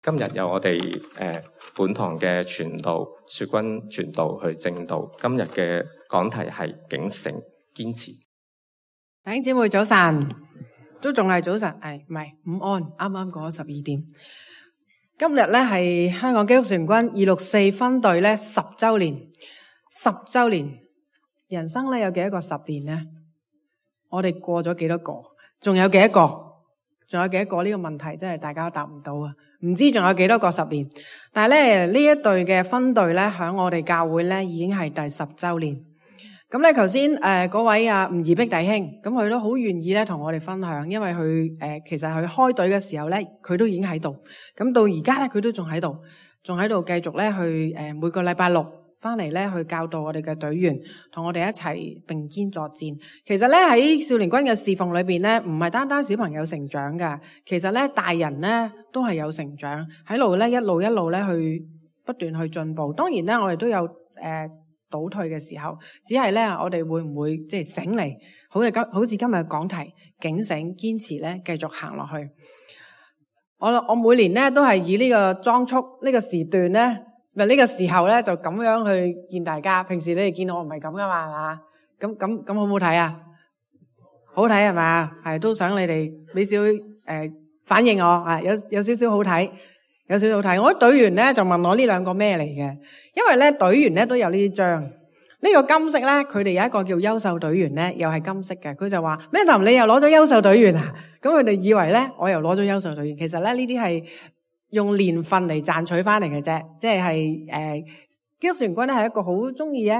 今日由我哋本堂嘅傳道雪君傳道去證道。今日嘅講題係警醒堅持。 弟兄姊妹早晨，都仲係早晨，唔係午安，啱啱過咗12點。今日咧係香港基督傳軍264分隊咧10週年，10週年。人生咧有幾多個10年咧？我哋過咗幾多個？仲有幾多個？仲有幾多個？呢個問題真係大家都答唔到啊！唔知仲有幾多個10年？但係咧呢一隊嘅分隊咧，響我哋教會咧已經係第10週年。咁咧頭先嗰位吳怡碧弟兄，咁佢都好願意咧同我哋分享，因為佢其實佢開隊嘅時候咧，佢都已經喺度。咁到而家咧，佢都仲喺度繼續咧去每個禮拜六翻嚟咧去教導我哋嘅隊員，同我哋一齊並肩作戰。其實咧喺少年軍嘅侍奉裏邊咧，唔係單單小朋友成長噶，其實咧大人咧都係有成長喺度咧，一路咧去不斷去進步。當然咧，我哋都有倒退嘅時候，只係咧我哋會唔會即係醒嚟，好似今日嘅講題警醒堅持咧，繼續行落去。我每年咧都係以呢個裝束呢個時段咧，呢個時候咧就咁樣去見大家。平時你哋見到我唔係咁噶嘛，係嘛？咁好唔好睇啊？好睇係嘛？係都想你哋俾少反應我啊，有少少好睇，有少少好睇。我啲隊員咧就問我呢兩個咩嚟嘅，因為咧隊員咧都有呢啲章。呢個金色咧，佢哋有一個叫優秀隊員咧，又係金色嘅。佢就話：Madam，你又攞咗優秀隊員啊？咁佢哋以為咧，我又攞咗優秀隊員。其實咧呢啲係用年份嚟賺取翻嚟嘅啫，即係基督傳軍咧係一個好中意咧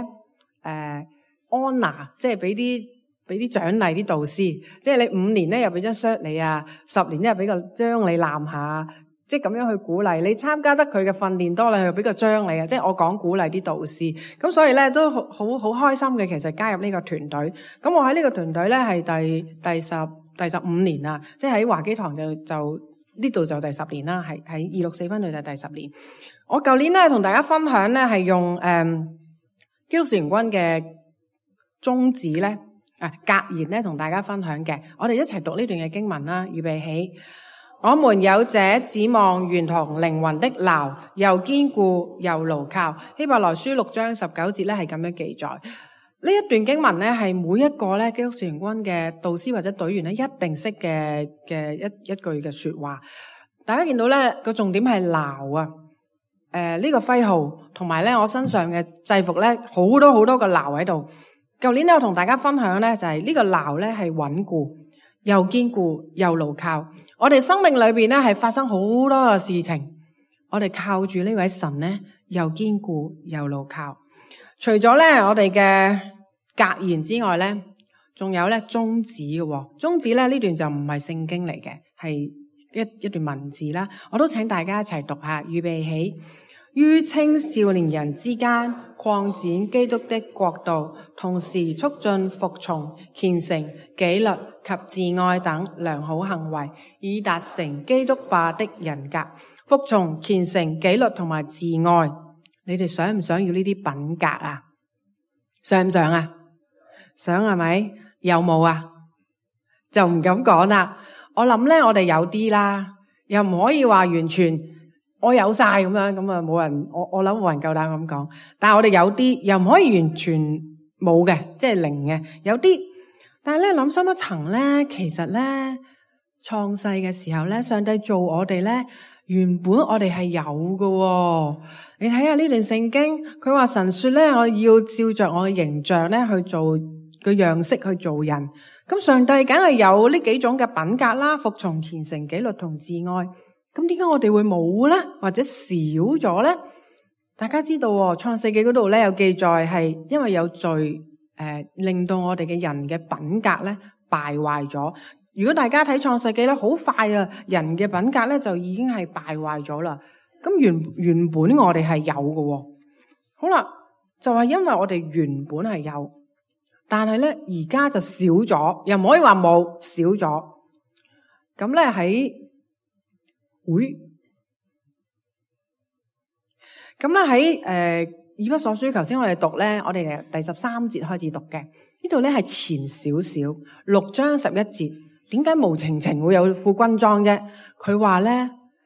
honor，即係俾啲獎勵啲導師，即係你5年咧又俾張 shirt 你啊，10年咧又俾個章你攬下，即係咁樣去鼓勵你參加得佢嘅訓練多，你又俾個章你啊，即係我講鼓勵啲導師，咁所以咧都好開心嘅。其實加入呢個團隊，咁我喺呢個團隊咧係第15年啦，即係喺華基堂就呢度就第10年啦，係喺264分隊就第10年。我舊年咧同大家分享咧係用基督傳軍嘅宗旨咧格言咧同大家分享嘅。我哋一齊讀呢段嘅經文啦，預備起。我們有這指望，原同靈魂的錨，又堅固又牢靠。希伯來書6章19節咧係咁樣記載。呢一段經文咧係每一個咧基督傳軍嘅導師或者隊員咧一定識嘅一句嘅說話。大家見到咧個重點係錨啊，呢個徽號同埋咧我身上嘅制服咧好多個錨喺度。舊年咧我同大家分享咧就係呢個錨咧係穩固又堅固又牢靠。我哋生命裏邊咧係發生好多嘅事情，我哋靠住呢位神咧又堅固又牢靠。除咗咧我哋嘅格言之外咧，仲有咧宗旨嘅。宗旨咧呢段就唔係聖經嚟嘅，係一段文字啦。我都請大家一齊讀下，預備起。於青少年人之間擴展基督的國度，同時促進服從、虔誠、紀律及自愛等良好行為，以達成基督化的人格。服從、虔誠、紀律同埋自愛，你哋想唔想要呢啲品格啊？想唔想啊？想係咪？有冇啊？就唔敢講啦。我諗咧，我哋有啲啦，又唔可以話完全我有晒咁樣，咁啊冇人，我諗冇人夠膽咁講。但係我哋有啲，又唔可以完全冇嘅，即係零嘅，有啲。但係咧諗深一層咧，其實咧創世嘅時候咧，上帝做我哋咧，原本我哋係有嘅。你睇下呢段聖經，佢話神說咧，我要照着我嘅形象咧去做個樣式去做人。咁上帝梗係有呢幾種嘅品格啦，服從、虔誠、紀律同自愛。咁點解我哋會冇咧，或者少咗咧？大家知道創世記嗰度咧有記載，係因為有罪令到我哋嘅人嘅品格咧敗壞咗。如果大家睇創世記咧，好快啊，人嘅品格咧就已經係敗壞咗啦。咁原本我哋係有嘅，好啦，就係因為我哋原本係有，但係咧而家就少咗，又唔可以話冇，少咗。咁咧喺以弗所書，頭先我哋讀咧，我哋由第13節開始讀嘅，呢度咧係前少少6章11節。點解無情情會有副軍裝啫？佢話咧，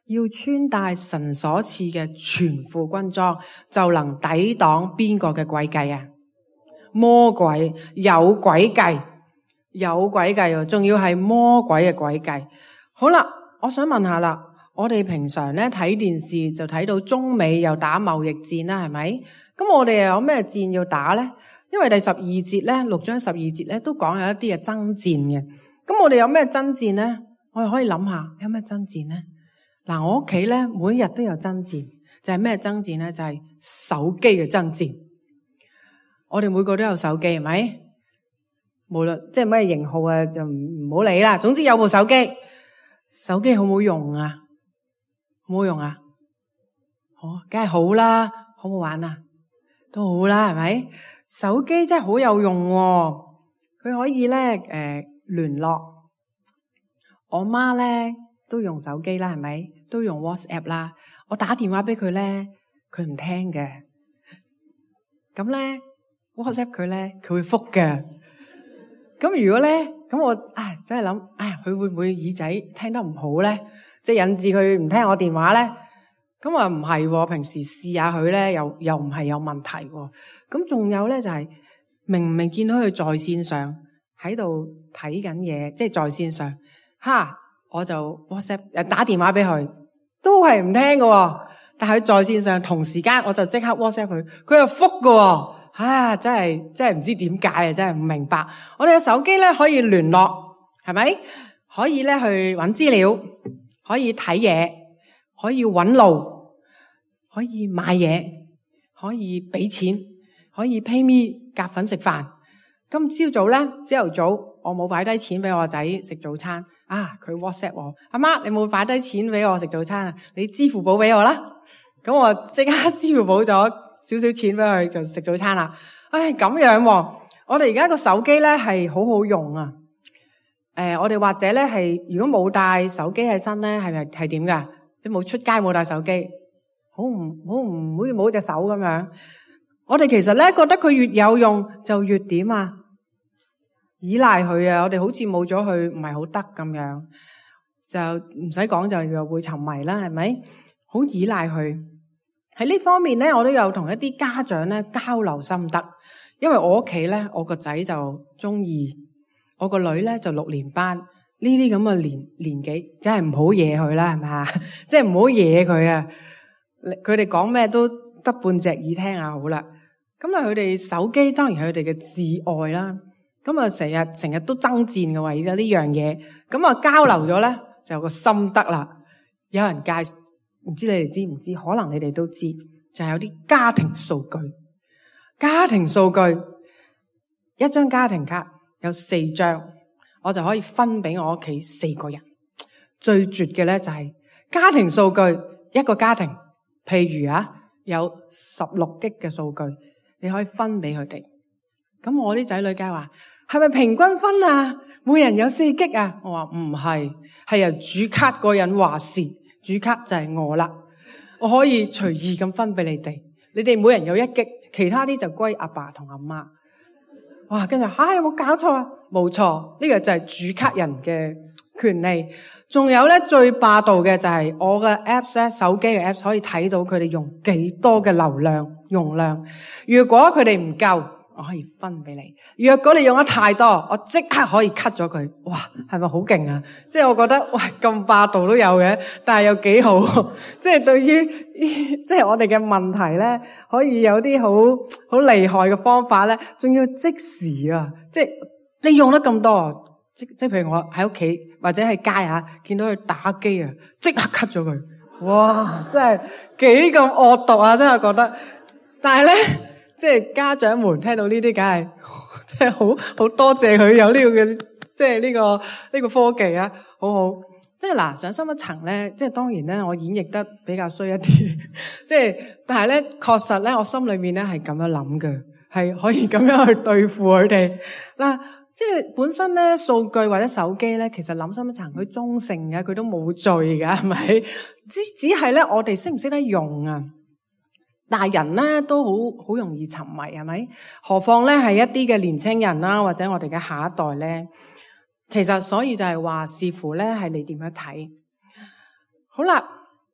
要穿戴神所賜嘅全副軍裝，就能抵擋邊個嘅詭計啊？魔鬼有詭計，有詭計喎，仲要係魔鬼嘅詭計。好啦，我想問下啦，我哋平常咧睇電視就睇到中美又打貿易戰啦，係咪？咁我哋又有咩戰要打咧？因為第12節咧，6章12節咧都講有一啲嘅爭戰嘅。咁我哋有咩爭戰咧？我哋可以諗下有咩爭戰咧？嗱，我屋企咧每日都有爭戰，就係咩爭戰咧？就係手機嘅爭戰。我哋每個都有手機，係咪？無論即係咩型號啊，就唔好理啦。總之有部手機，手機好唔好用啊？好唔好用啊？好，梗係好啦。好唔好玩啊？都好啦，係咪？手機真係好有用喎，佢可以咧聯絡。我媽咧都用手機啦，係咪？都用 WhatsApp 啦。我打電話俾佢咧，佢唔聽嘅。咁咧 WhatsApp 佢咧，佢會覆嘅。咁如果咧，咁我真係諗，佢會唔會耳仔聽得唔好咧？即係引致佢唔聽我電話咧？咁啊唔係喎，平時試下佢咧，又唔係有問題喎。咁仲有咧就係明唔明見到佢在線上喺度睇緊嘢，即係在線上，我就 WhatsApp 打電話俾佢，都係唔聽嘅喎。但係佢在線上同時間，我就即刻 WhatsApp 佢，佢又覆嘅喎。真係唔知點解啊，真係唔明白。我哋嘅手機咧可以聯絡，係咪？可以咧去揾資料，可以睇嘢，可以揾路，可以買嘢，可以俾錢，可以 pay me 夾份食飯。今朝早咧，朝頭早我冇擺低錢俾我仔食早餐，佢 WhatsApp 我，阿媽你冇擺低錢俾我食早餐啊？你支付寶俾我啦。咁我即刻支付寶咗少少錢俾佢就食早餐啦。咁樣喎，我哋而家個手機咧係好好用啊。我哋或者咧係如果冇帶手機喺身咧，係點噶？即係冇出街冇帶手機，好似冇隻手咁樣。我哋其實咧覺得佢越有用就越點啊？依賴佢啊！我哋好似冇咗佢唔係好得咁樣，就唔使講就又會沉迷啦，係咪？好依賴佢。喺呢方面咧，我都有同一啲家長咧交流心得。因為我屋企咧，我個仔就中2，我個女咧就6年班。呢啲咁嘅年紀，真係唔好惹佢啦，係咪啊？即係唔好惹佢啊！佢哋講咩都得半隻耳聽下好啦。咁佢哋手機當然係佢哋嘅摯愛啦。咁啊，成日都爭戰嘅喎，而家呢樣嘢。咁啊，交流咗咧就有個心得啦。有人介紹，唔知你哋知唔知？可能你哋都知，就係有啲家庭數據。家庭數據，一張家庭卡有4張，我就可以分俾我屋企4個人。最絕嘅咧就係家庭數據，一個家庭，譬如有16 G 嘅數據，你可以分俾佢哋。咁我啲仔女梗係話，係咪平均分啊？每人有4 G 啊？我話唔係，係由主卡個人話事，主卡就係我啦，我可以隨意咁分俾你哋，你哋每人有1 G，其他啲就歸阿爸同阿媽。哇！跟住有冇搞錯啊？冇錯，呢個就係主卡人嘅權利。仲有咧最霸道嘅就係我嘅 apps 咧，手機嘅 apps 可以睇到佢哋用幾多嘅流量容量。如果佢哋唔夠，我可以分俾你。若果你用得太多，我即刻可以 cut 咗佢。哇，係咪好勁啊？即係我覺得，喂，咁霸道都有嘅，但係又幾好。即係對於即係我哋嘅問題咧，可以有啲好厲害嘅方法咧，仲要即時啊！即係你用得咁多，即係譬如我喺屋企或者喺街見到佢打機啊，即刻 cut 咗佢。哇！真係幾咁惡毒啊！真係覺得，但係咧。即係家長們聽到呢啲，梗係即係好多謝佢有呢個嘅，即係呢個科技啊，好好。即係嗱，上深一層咧，即係當然咧，我演繹得比較衰一啲，即係但係咧，確實咧，我心裏面咧係咁樣諗嘅，係可以咁樣去對付佢哋嗱。即係本身咧，數據或者手機咧，其實諗深一層，佢中性嘅，佢都冇罪㗎，係咪？只係咧，我哋識唔識得用啊？大人咧都好容易沉迷，係咪？何況咧係一啲嘅年青人啦，或者我哋嘅下一代咧，其實所以就係話視乎咧係你點樣睇。好啦，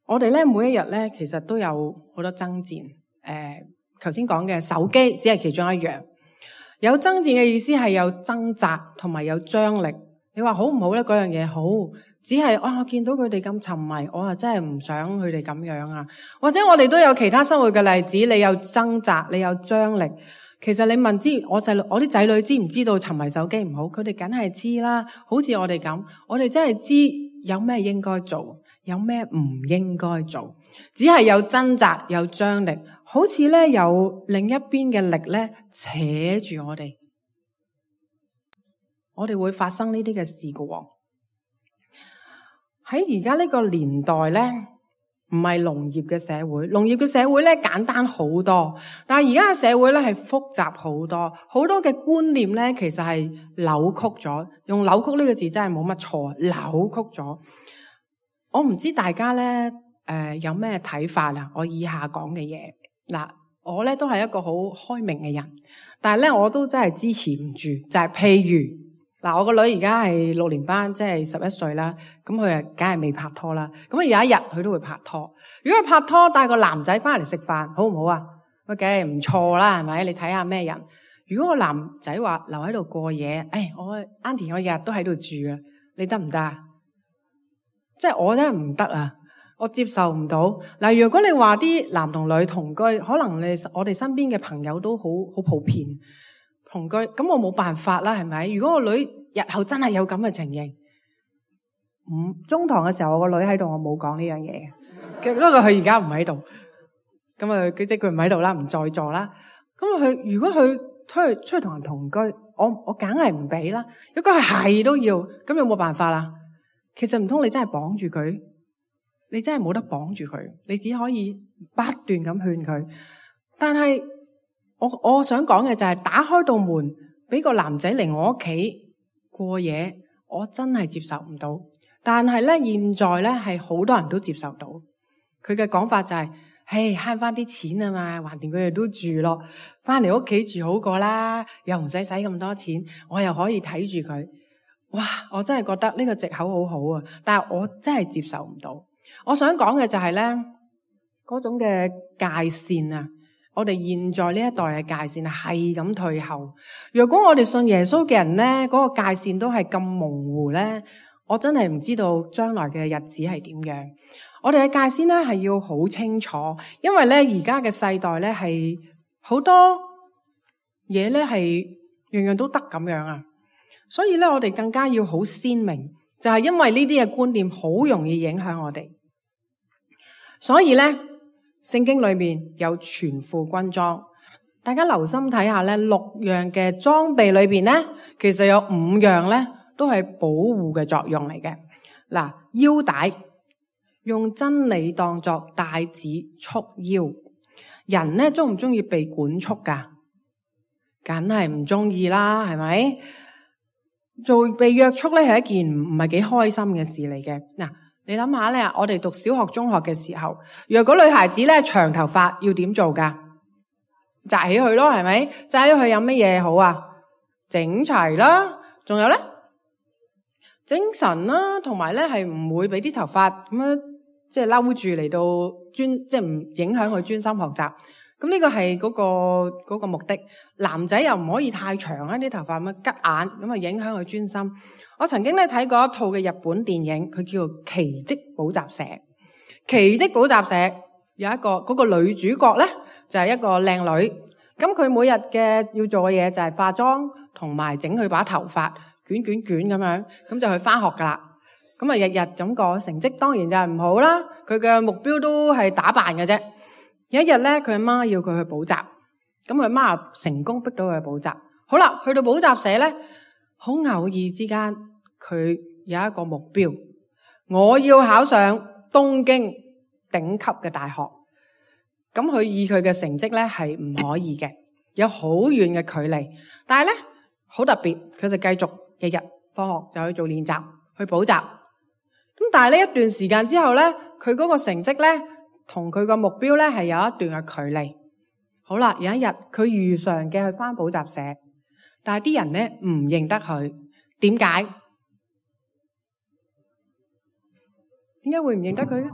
我哋咧每一日咧，其實都有好多爭戰。頭先講嘅手機只係其中一樣。有爭戰嘅意思係有掙扎同埋有張力。你話好唔好咧？嗰樣嘢好，只係我見到佢哋咁沉迷，我真係唔想佢哋咁樣啊。或者我哋都有其他生活嘅例子，你有掙扎，你有張力。其實你問我啲仔女知唔知道沉迷手機唔好？佢哋梗係知啦。好似我哋咁，我哋真係知有咩應該做，有咩唔應該做，只係有掙扎，有張力，好似咧有另一邊嘅力咧扯住我哋，我哋會發生呢啲嘅事噶喎。喺而家呢個年代咧，唔係農業嘅社會，農業嘅社會咧簡單好多，但係而家嘅社會咧係複雜好多，好多嘅觀念咧其實係扭曲咗。用扭曲呢個字真係冇乜錯，扭曲咗。我唔知大家咧有咩睇法啊？我以下講嘅嘢嗱，我咧都係一個好開明嘅人，但係咧我都真係支持唔住，就係譬如嗱，我個女而家係6年班，即係11歲啦。咁佢啊，梗係未拍拖啦。咁有一日佢都會拍拖。如果佢拍拖帶個男仔翻嚟食飯，好唔好啊？梗係唔錯啦，係咪？你睇下咩人？如果個男仔話留喺度過夜，我 Auntie 我日日都喺度住啊，你得唔得啊？即係我真係唔得啊，我接受唔到。嗱，如果你話啲男同女同居，可能我哋身邊嘅朋友都好普遍。同居咁我冇辦法啦，係咪？如果我女日後真係有咁嘅情形，中堂嘅時候我個女喺度，我冇講呢樣嘢嘅。不過佢而家唔喺度，咁啊，即係佢唔喺度啦，唔在座啦。咁佢如果佢出去同人同居，我梗係唔俾啦。如果佢係都要，咁有冇辦法啦？其實唔通你真係綁住佢？你真係冇得綁住佢，你只可以不斷咁勸佢。但係我想講嘅就係打開道門俾個男仔嚟我屋企過夜，我真係接受唔到。但係咧，現在咧係好多人都接受到。佢嘅講法就係，慳翻啲錢啊嘛，橫掂佢哋都住咯，翻嚟屋企住好過啦，又唔使咁多錢，我又可以睇住佢。哇！我真係覺得呢個藉口好好啊，但係我真係接受唔到。我想講嘅就係咧，嗰種嘅界線啊。我哋現在呢一代嘅界線係咁退後。如果我哋信耶穌嘅人咧，嗰個界線都係咁模糊咧，我真係唔知道將來嘅日子係點樣。我哋嘅界線咧係要好清楚，因為咧而家嘅世代咧係好多嘢咧係樣樣都得咁樣啊。所以咧我哋更加要好鮮明，就係因為呢啲嘅觀念好容易影響我哋。所以咧。聖經裏面有全副軍裝，大家留心睇下咧，6樣嘅裝備裏邊咧，其實有5樣咧都係保護嘅作用嚟嘅。嗱，腰帶用真理當作帶子束腰。人咧中唔中意被管束噶？梗係唔中意啦，係咪？做被約束咧係一件唔係幾開心嘅事嚟嘅。嗱。你諗下咧，我哋讀小學、中學嘅時候，若果女孩子咧長頭髮要點做噶？紮起佢咯，係咪？紮起佢有乜嘢好啊？整齊啦，仲有咧精神啦，同埋咧係唔會俾啲頭髮咁樣即係嬲住嚟到即係唔影響佢專心學習。咁呢個係嗰個目的。男仔又唔可以太長啊，啲頭髮咁樣吉眼，咁啊影響佢專心。我曾經咧睇過一套嘅日本電影，佢叫做《奇蹟補習社》。奇蹟補習社有一個嗰個女主角咧，就係一個靚女。咁佢每日嘅要做嘅嘢就係化妝同埋整佢把頭髮捲咁樣，咁就去翻學噶啦。咁啊日日咁個成績當然就係唔好啦。佢嘅目標都係打扮嘅啫。有一日咧，佢阿媽要佢去補習，咁佢阿媽成功逼到佢去補習。好啦，去到補習社咧。好偶爾之間，佢有一個目標，我要考上東京頂級嘅大學。咁佢以佢嘅成績咧係唔可以嘅，有好遠嘅距離。但係咧好特別，佢就繼續日日放學就去做練習，去補習。咁但係呢一段時間之後咧，佢嗰個成績咧同佢個目標咧係有一段嘅距離。好啦，有一日佢如常嘅去返補習社。但係啲人咧唔認得佢，點解？點解會唔認得佢咧？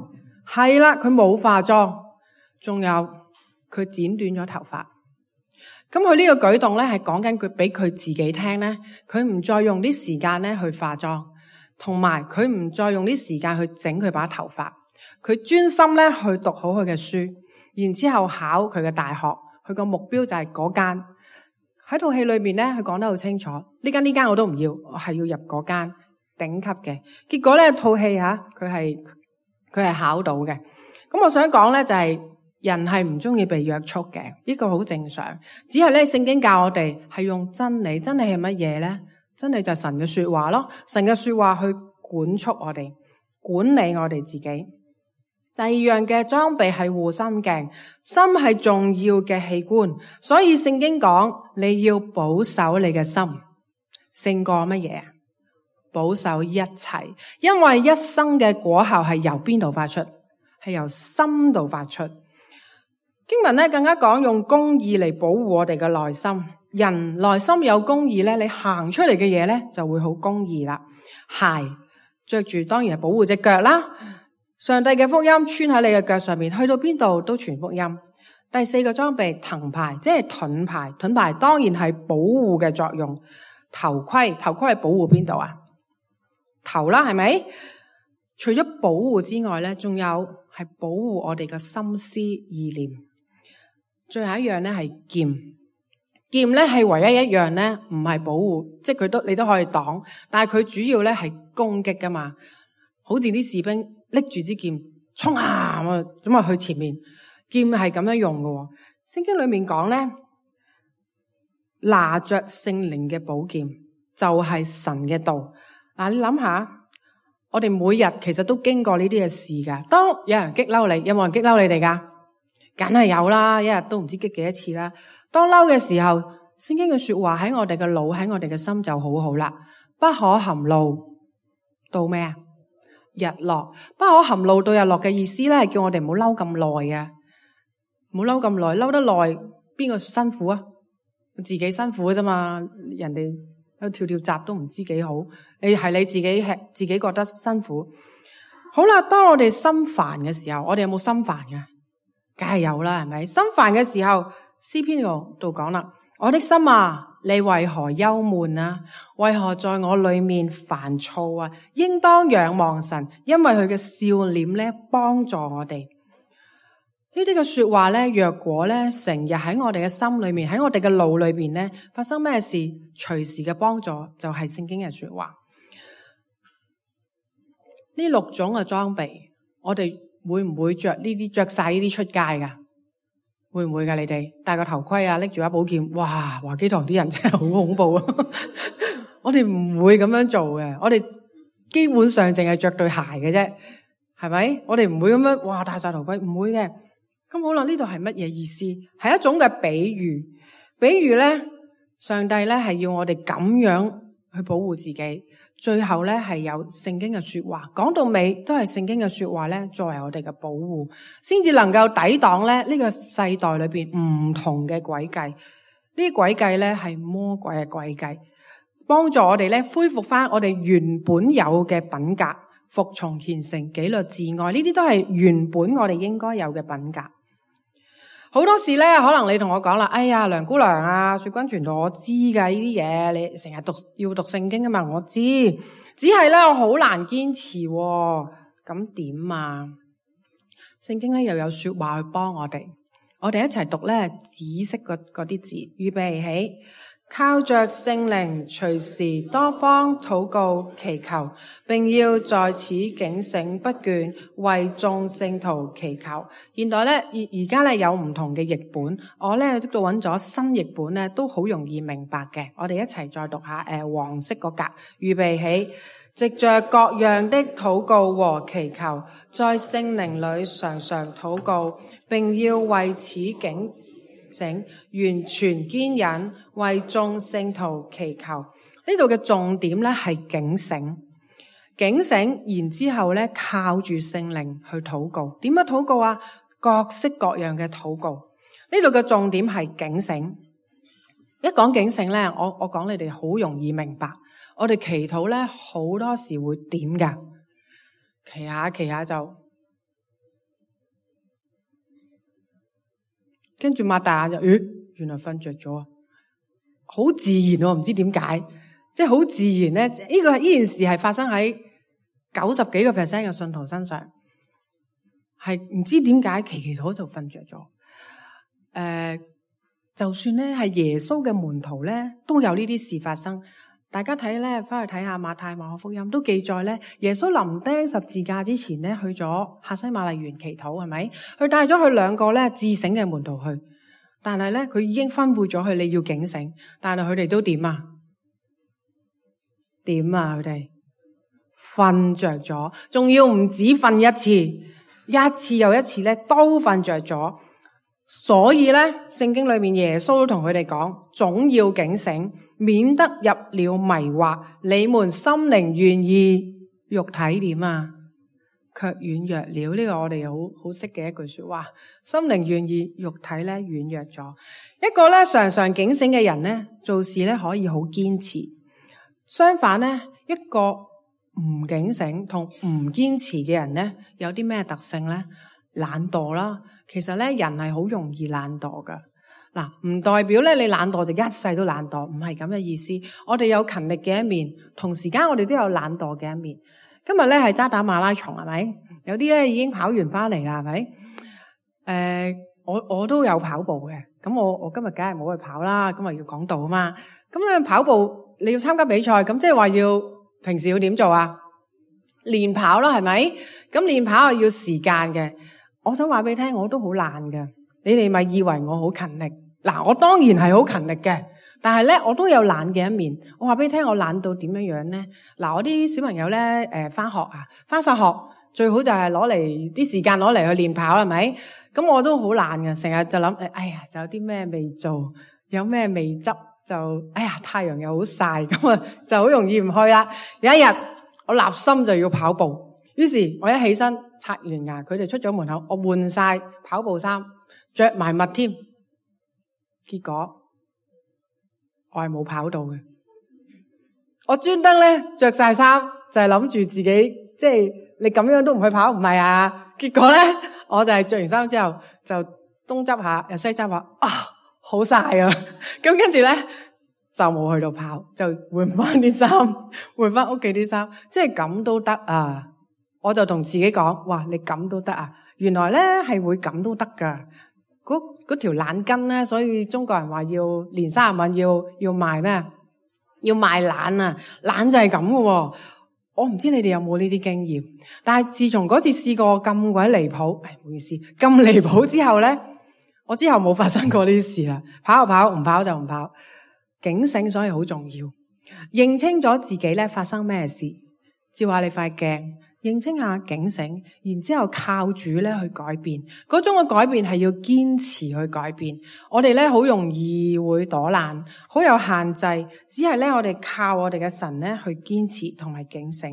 係啦，佢冇化妝，仲有佢剪短咗頭髮。咁佢呢個舉動咧係講緊佢俾佢自己聽咧，佢唔再用啲時間咧去化妝，同埋佢唔再用啲時間去整佢把頭髮，佢專心咧去讀好佢嘅書，然之後考佢嘅大學，佢個目標就係嗰間。喺套戲裏面咧，佢講得好清楚，呢間我都唔要，我係要入嗰間頂級嘅。結果咧套戲佢係考到嘅。咁我想講咧就係人係唔中意被約束嘅，呢個好正常。只係咧聖經教我哋係用真理，真理係乜嘢咧？真理就係神嘅說話咯，神嘅說話去管束我哋，管理我哋自己。第二樣嘅裝備係護心鏡，心係重要嘅器官，所以聖經講你要保守你嘅心，勝過乜嘢？保守一切，因為一生嘅果效係由邊度發出？係由心度發出。經文咧更加講用公義嚟保護我哋嘅內心，人內心有公義咧，你行出嚟嘅嘢咧就會好公義啦。鞋着住當然係保護隻腳啦。上帝嘅福音穿喺你嘅腳上面，去到邊度都傳福音。第四個裝備藤牌，即係盾牌。盾牌當然係保護嘅作用。頭盔係保護邊度啊？頭啦，係咪？除咗保護之外咧，仲有係保護我哋嘅心思意念。最後一樣咧係劍，劍咧係唯一一樣咧唔係保護，即係你都可以擋，但係佢主要咧係攻擊噶嘛。好似啲士兵拎住支劍衝啊咁啊去前面，劍係咁樣用嘅。聖經裏面講咧，拿着聖靈嘅寶劍就係神嘅道。嗱，你諗下，我哋每日其實都經過呢啲嘅事噶。當有人激嬲你，有冇人激嬲你哋噶？梗係有啦，一日都唔知激幾多次啦。當嬲嘅時候，聖經嘅說話喺我哋嘅腦，喺我哋嘅心就好好啦。不可含怒到咩啊？日落。不可含怒到日落嘅意思咧，係叫我哋唔好嬲咁耐啊，唔好嬲咁耐，嬲得耐邊個辛苦啊？自己辛苦啫嘛，人哋跳閘都唔知幾好，你係你自己覺得辛苦。好啦，當我哋心煩嘅時候，我哋有冇心煩㗎？梗係有啦，係咪？心煩嘅時候，詩篇度講啦，我的心啊，你為何憂悶啊？為何在我裏面煩躁啊？應當仰望神，因為佢嘅笑臉咧幫助我哋。呢啲嘅說話咧，若果咧成日喺我哋嘅心裏面，喺我哋嘅腦裏邊咧發生咩事，隨時嘅幫助就係聖經嘅說話。呢6種嘅裝備，我哋會唔會着晒呢啲出街噶？會唔會噶？你哋戴個頭盔啊，拎住把寶劍，哇！華基堂啲人真係好恐怖啊！我哋唔會咁樣做嘅，我哋基本上淨係着對鞋嘅啫，係咪？我哋唔會咁樣，哇！戴晒頭盔，唔會嘅。咁好啦，呢度係乜嘢意思？係一種嘅比喻。比喻咧，上帝咧係要我哋咁樣去保護自己。最後咧係有聖經嘅說話，講到尾都係聖經嘅說話咧，作為我哋嘅保護，先至能夠抵擋咧呢個世代裏邊唔同嘅詭計。呢啲詭計咧係魔鬼嘅詭計，幫助我哋咧恢復翻我哋原本有嘅品格，服從虔誠、紀律、自愛，呢啲都係原本我哋應該有嘅品格。好多時咧，可能你同我講啦，哎呀，梁姑娘啊，說君傳道，我知噶呢啲嘢，你成日要讀聖經啊嘛，我知，只係咧我好難堅持喎，咁點啊？聖經咧又有說話去幫我哋一齊讀咧紫色嗰啲字，預備起。靠着聖靈隨時多方禱告祈求，並要在此警醒不倦，為眾聖徒祈求。現代咧而家咧有唔同嘅譯本，我咧都揾咗新譯本咧，都好容易明白嘅。我哋一齊再讀下黃色嗰格，預備起。藉着各樣的禱告和祈求，在聖靈裏常常禱告，並要為此警醒，完全堅忍，為眾聖徒祈求。呢度嘅重點咧係警醒，然之後咧靠住聖靈去禱告。點樣禱告啊？各式各樣嘅禱告。呢度嘅重點係警醒。一講警醒咧，我講你哋好容易明白。我哋祈禱咧好多時會點噶？祈下就跟住擘大眼就，原來瞓着咗啊！好自然，我唔知點解，即係好自然咧。呢件事係發生喺90幾個% 嘅信徒身上，係唔知點解祈禱就瞓着咗。就算咧係耶穌嘅門徒咧，都有呢啲事發生。大家睇咧，翻去睇下馬太、馬可福音都記載咧，耶穌臨釘十字架之前咧，去咗客西馬尼園祈禱，係咪？佢帶咗佢2個咧自醒嘅門徒去，但係咧佢已經分配咗佢，你要警醒，但係佢哋都點啊？點啊？佢哋瞓着咗，仲要唔止瞓一次，一次又一次咧都瞓着咗。所以咧，聖經裏面耶穌都同佢哋講，總要警醒，免得入了迷惑。你們心靈願意，肉體點啊？卻軟弱了。呢個我哋好識嘅一句說話。心靈願意，肉體咧軟弱咗。一個咧常常警醒嘅人咧，做事咧可以好堅持。相反咧，一個唔警醒同唔堅持嘅人咧，有啲咩特性咧？懶惰啦。其實咧，人係好容易懶惰噶。嗱，唔代表咧你懶惰就一世都懶惰，唔係咁嘅意思。我哋有勤力嘅一面，同時間我哋都有懶惰嘅一面。今日咧係渣打馬拉松，係咪？有啲咧已經跑完翻嚟啦，係咪？我都有跑步嘅。咁我今日梗係冇去跑啦。今日要講道啊嘛。咁咧跑步你要參加比賽，咁即係話平時要點做啊？練跑啦，係咪？咁練跑係要時間嘅。我想話俾你聽，我都好懶嘅。你哋咪以為我好勤力？嗱，我當然係好勤力嘅，但係咧我都有懶嘅一面。我話俾你聽，我懶到點樣咧？嗱，我啲小朋友咧，翻學啊，翻晒學最好就係攞嚟啲時間攞嚟去練跑，係咪？咁我都好懶嘅，成日就諗，哎呀，就有啲咩未做，有咩未執，就哎呀，太陽又好曬，咁啊就好容易唔去啦。有一日我立心就要跑步。於是我一起身刷完牙，佢哋出咗門口，我換晒跑步衫，着埋襪添。結果我係冇跑到嘅。我專登咧着晒衫，就係諗住自己，即係你咁樣都唔去跑，唔係啊？結果咧，我就係着完衫之後就東執下又西執下，好曬啊！咁跟住咧就冇去到跑，就換翻啲衫，換翻屋企啲衫，即係咁都得啊！我就同自己講，哇，你咁都得啊！原來咧係會咁都得噶。嗰條懶筋咧，所以中國人話要練30晚要賣咩？要賣懶啊！懶就係咁噶。我唔知你哋有冇呢啲經驗，但係自從嗰次試過咁鬼離譜，唔好意思，咁離譜之後咧，我之後冇發生過呢啲事啦。跑就跑，唔跑就唔跑。警醒所以好重要，認清咗自己咧發生咩事，照下你塊鏡。認清下警醒，然之後靠主咧去改變，嗰種嘅改變係要堅持去改變。我哋咧好容易會躲懶，好有限制，只係咧我哋靠我哋嘅神咧去堅持同埋警醒。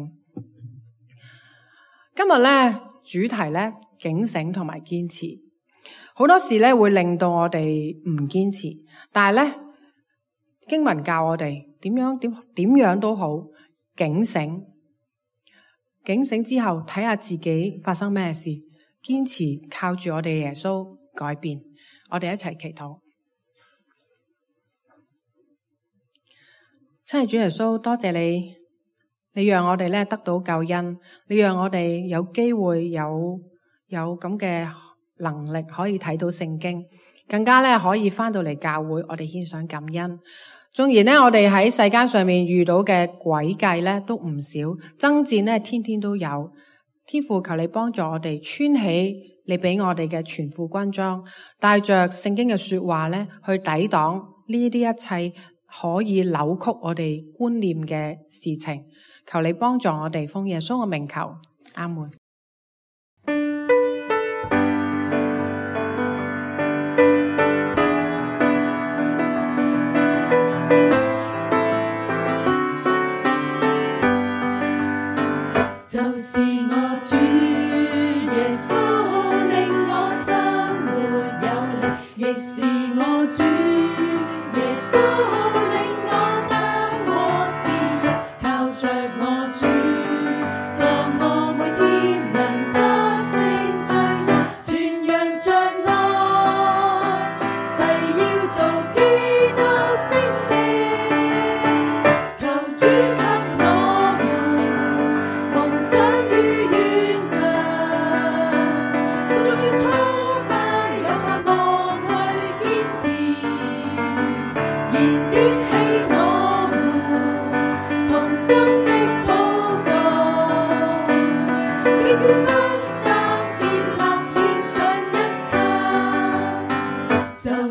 今日咧主題咧警醒同埋堅持，好多時咧會令到我哋唔堅持，但係咧經文教我哋點樣都好警醒。警醒之後，睇下自己發生咩事，堅持靠住我哋耶穌改變。我哋一齊祈禱。親愛主耶穌，多謝你，你讓我哋咧得到救恩，你讓我哋有機會有咁嘅能力可以睇到聖經，更加咧可以返到嚟教會，我哋獻上感恩。縱然咧，我哋喺世間上面遇到嘅詭計咧都唔少，爭戰咧天天都有。天父，求你幫助我哋穿起你俾我哋嘅全副軍裝，帶着聖經嘅說話咧去抵擋呢啲一切可以扭曲我哋觀念嘅事情。求你幫助我哋，奉耶穌嘅名求，阿門。 就是我主耶穌令我生活有力，亦是我主耶穌令我得獲自由，靠着我主，助我每天能得勝罪惡，傳揚着愛，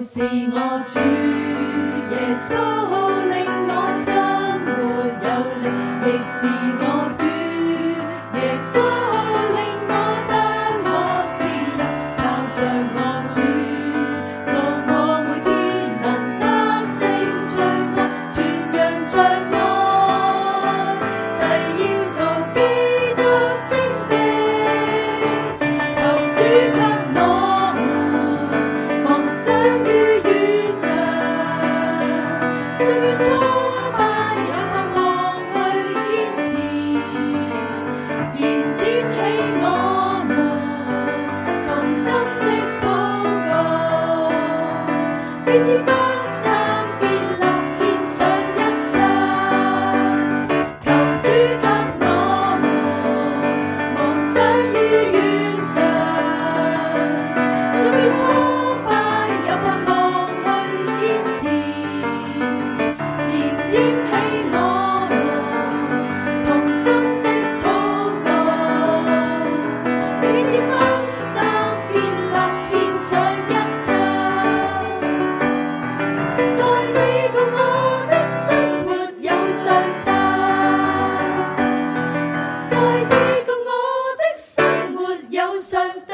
是我主，耶穌令我生活有力，亦是我主，耶穌令我得獲自由，靠着我主，做我每天能得勝罪惡，傳揚着愛，誓要做基督精兵，求主給我們夢想與遠翔，終於挫敗也盼望去堅持，燃點起我們同心的禱告，彼此分擔建立獻上一切，求主給我們夢想與遠翔，終於挫敗又盼望去堅持，燃點起我們同心的禱告，彼此分擔建立獻上一切，在你共我的生活有上帝，在你共我的生活有上帝。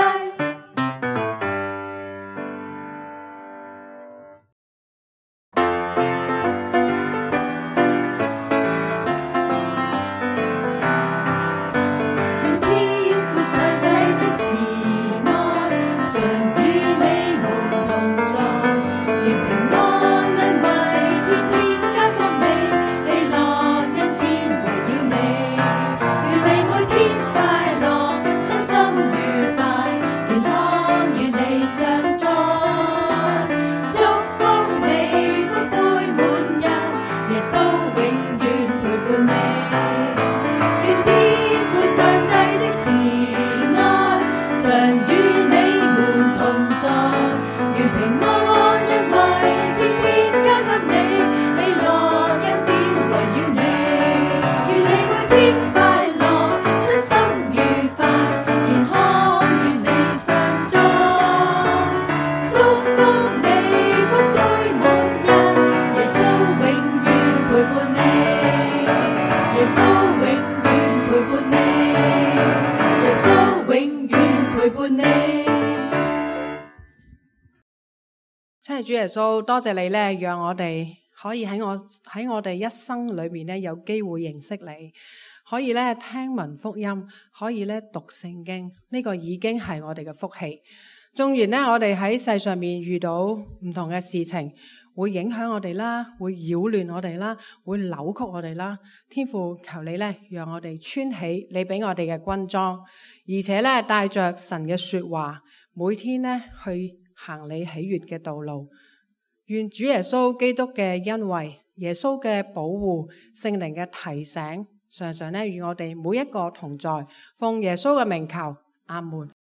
願天父上帝的慈愛常與你們同在，願平安恩惠天天加給你，喜樂恩典圍繞你，願你每天快樂，身心愉快，健康與你相在，祝福你福杯滿溢，耶穌永遠陪伴你。願天父上帝的慈愛常與你們同在，願平安恩惠天天加給你，喜樂恩典圍繞你，願你每天快樂，身心愉快，健康與你相在，祝福你福杯滿溢，耶穌永遠陪伴你，耶穌永遠陪伴你，耶穌永遠陪伴你。 真係主耶穌，多謝你咧，讓我哋可以喺我哋一生裏面咧有機會認識你，可以咧聽聞福音，可以咧讀聖經，呢個已經係我哋嘅福氣。縱然咧我哋喺世上面遇到唔同嘅事情，會影響我哋啦，會擾亂我哋啦，會扭曲我哋啦。天父，求你咧，讓我哋穿起你俾我哋嘅軍裝，而且咧帶着神嘅說話，每天咧去行你喜悅嘅道路。願主耶穌基督嘅恩惠、耶穌嘅保護、聖靈嘅提醒，常常咧與我哋每一個同在。奉耶穌嘅名求，阿門。